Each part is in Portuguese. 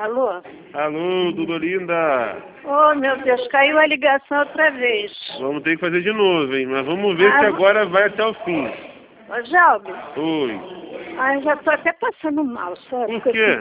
Alô? Alô, Dudolinda. Oh, meu Deus, caiu a ligação outra vez. Vamos ter que fazer de novo, hein? Mas vamos ver se agora vai até o fim. Ô, Jalbe. Oi. Eu já tô até passando mal, sabe? Por quê?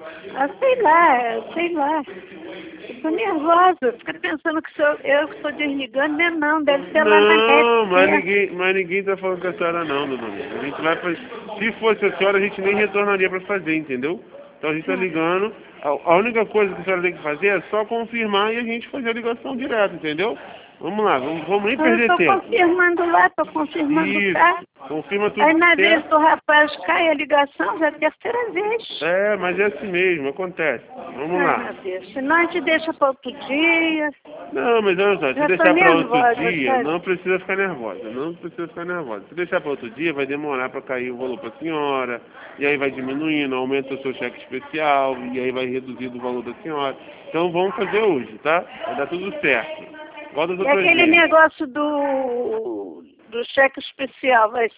Sei lá. Eu tô nervosa. Fica pensando que eu que estou desligando, né? Não, deve ser lá na rede. Não, mas ninguém tá falando com a senhora não, Dudolinda. A gente vai fazer. Se fosse a senhora, a gente nem retornaria pra fazer, entendeu? Então a gente tá ligando. A única coisa que a senhora tem que fazer é só confirmar e a gente fazer a ligação direto, entendeu? Vamos lá, vamos nem perder tempo. Eu tô confirmando lá, tô confirmando cá. Confirma tudo Aí na certo. vez do rapaz cai a ligação, já é a terceira vez. É, mas é assim mesmo, acontece. Vamos lá. Meu Deus, senão a gente deixa para outro dia. Não, mas olha só, se Já tô deixar para outro nervosa, dia, sabe? não precisa ficar nervosa, não precisa ficar nervosa. Se deixar para outro dia, vai demorar para cair o valor para a senhora, e aí vai diminuindo, aumenta o seu cheque especial, e aí vai reduzindo o valor da senhora. Então vamos fazer hoje, tá? Vai dar tudo certo. Volta E aquele negócio do cheque especial, vai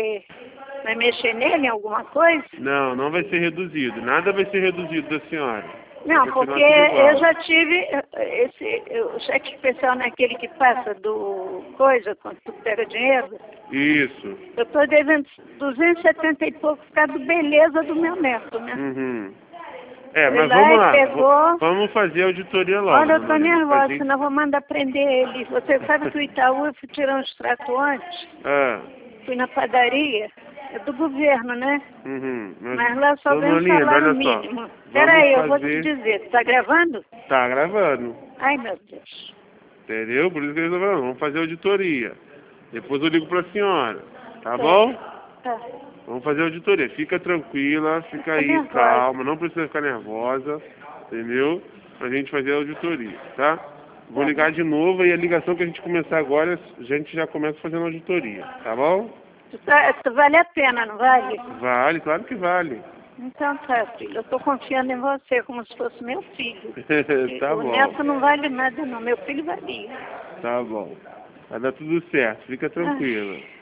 mexer nele em alguma coisa? Não, não vai ser reduzido, nada vai ser reduzido da senhora. Não, porque eu já tive o cheque especial naquele que passa do coisa, quando tu pega dinheiro. Isso. Eu estou devendo 270 e pouco por causa do beleza do meu neto, né? Uhum. Mas vamos lá. Pegou... Vamos fazer a auditoria logo. Olha, eu tô nervosa, senão eu vou mandar prender ele. Você sabe que o Itaú, eu fui tirar um extrato antes. Fui na padaria. É do governo, né? Uhum. Mas lá só vem o salário mínimo. Peraí, eu vou te dizer. Tá gravando? Tá gravando. Ai, meu Deus. Entendeu? Por isso que eles estão falando. Vamos fazer a auditoria. Depois eu ligo pra senhora. Tá bom? Tá. Vamos fazer a auditoria. Fica tranquila, fica aí, nervosa. calma. Não precisa ficar nervosa. Entendeu? Pra gente fazer a auditoria, tá? Vou ligar de novo e a ligação que a gente começar agora, a gente já começa fazendo a auditoria. Tá bom? Vale a pena, não vale? Vale, claro que vale. Então tá, filho. Eu tô confiando em você como se fosse meu filho. Tá bom. O neto não vale nada, não. Meu filho valia. Tá bom. Vai dar tudo certo. Fica tranquila.